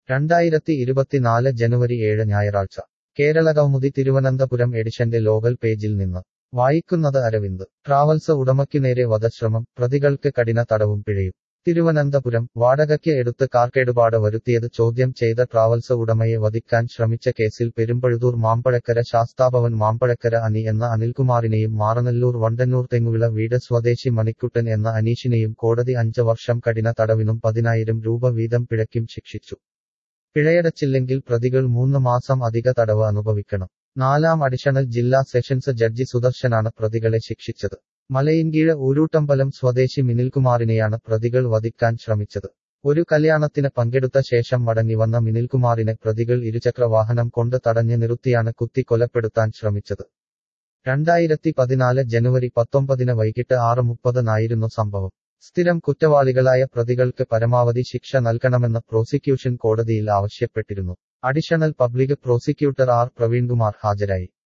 2024 ജനുവരി 7 ഞായറാഴ്ച കേരളകൗമുദി തിരുവനന്തപുരം എഡിഷന്റെ ലോകൽ പേജിൽ നിന്ന് വായിക്കുന്നത് അരവിന്ദ്. ട്രാവൽസ് ഉടമയ്ക്കുനേരെ വധശ്രമം, പ്രതികൾക്ക് കഠിന തടവും പിഴയും. തിരുവനന്തപുരം വാടകയ്ക്ക് എടുത്ത് കാർ കേടുപാട് വരുത്തിയത് ചോദ്യം ചെയ്ത ട്രാവൽസ് ഉടമയെ വധിക്കാൻ ശ്രമിച്ച കേസിൽ പെരുമ്പഴുതൂർ മാമ്പഴക്കര ശാസ്താഭവൻ മാമ്പഴക്കര അനി എന്ന അനിൽകുമാറിനെയും മാറനല്ലൂർ വണ്ടന്നൂർ തെങ്ങുവിള വീട് സ്വദേശി മണിക്കുട്ടൻ എന്ന അനീഷിനെയും കോടതി 5 വർഷം കഠിന തടവിനും 10,000 രൂപ വീതം പിഴയ്ക്കും ശിക്ഷിച്ചു. പിഴയടച്ചില്ലെങ്കിൽ പ്രതികൾ 3 മാസം അധിക തടവ് അനുഭവിക്കണം. 4ാം അഡീഷണൽ ജില്ലാ സെഷൻസ് ജഡ്ജി സുദർശനാണ് പ്രതികളെ ശിക്ഷിച്ചത്. മലയിൻകീഴ് ഊരൂട്ടമ്പലം സ്വദേശി മിനിൽകുമാറിനെയാണ് പ്രതികൾ വധിക്കാൻ ശ്രമിച്ചത്. ഒരു കല്യാണത്തിന് പങ്കെടുത്ത ശേഷം മടങ്ങിവന്ന മിനിൽകുമാറിനെ പ്രതികൾ ഇരുചക്രവാഹനം കൊണ്ട് തടഞ്ഞ് നിർത്തിയാണ് കുത്തി കൊലപ്പെടുത്താൻ ശ്രമിച്ചത്. 2014 ജനുവരി 19 വൈകിട്ട് 6:30 സംഭവം. സ്ഥിരം കുറ്റവാളികളായ പ്രതികൾക്ക് പരമാവധി ശിക്ഷ നൽകണമെന്ന് പ്രോസിക്യൂഷൻ കോടതിയിൽ ആവശ്യപ്പെട്ടിരുന്നു. അഡീഷണൽ പബ്ലിക് പ്രോസിക്യൂട്ടർ ആർ പ്രവീൺകുമാർ ഹാജരായി.